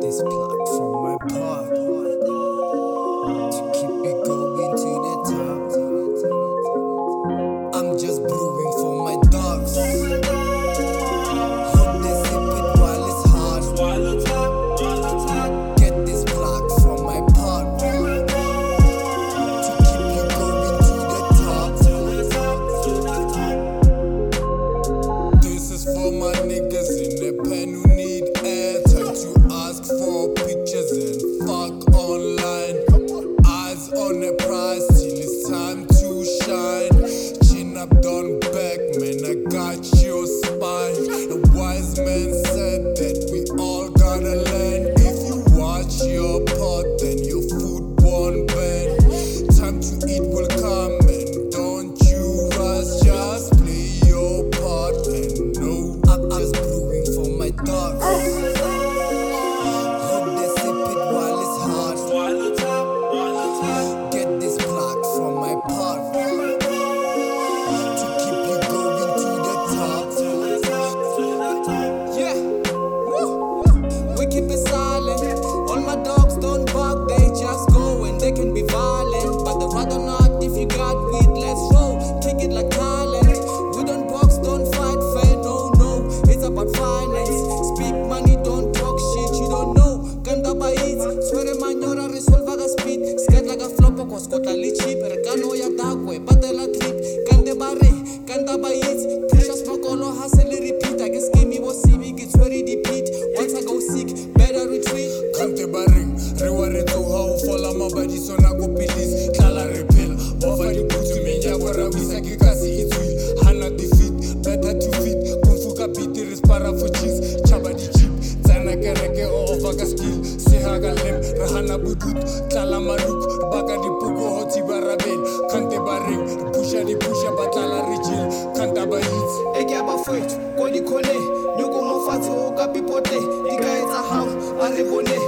this plug from my part to keep it going to the top. I'm just brewing for my dogs. Hope they sip it while it's hot. Get this plug from my part to keep you going to the top. This is for my niggas in the pen who need airtime to ask for pictures and fuck online. Eyes on the prize till it's time to shine. Chin up, down, back, man, I got your spine. The wise man said that we all gotta learn. If you watch your pot, then your food won't burn. Time to eat will come and don't you rush. Just play your part and know I'm just brewing for my dogs. Hope they sip it while it's hot. Get this plug from my part to keep you going to the top. Yeah, woo. We keep it silent. All my dogs don't bark, they just go and they can be violent, but they rather not. If you got weed, let's roll. Kick it like Thailand. We don't box, don't fight fair. No, it's about finance. Speak money, don't talk shit. You don't know. Kanda by it. Swear manyora resolve aga speed. Scared like a flop, cause got a little cheap. Recano ya dagwe, batela trip. Kande bare, kanda by it. Push us makolo, hustle, repeat. I guess give me what civic, it's very deep. Once I go sick, better retreat. Kante bare, reward to how fall my body, so na go police. Kala repeal, over the boots to me, Yagora, Wisaki Kasi, it's real. Hana defeat, better to fit. Kumfuka beat, is para for cheese. Chabadi cheap, Zana Kereke, or Vaga skill. Sehaga lem, Rahana Budut, Kala Maruk, Baga di Pugo, Hoti Barabel. Kante bare, Pusha di Pusha, Batala Rigil, Kanta Bayit. Ekiaba fight, Koli Kole, Nyoko Mofato, Kapipote, Tika Etaham, Arebone.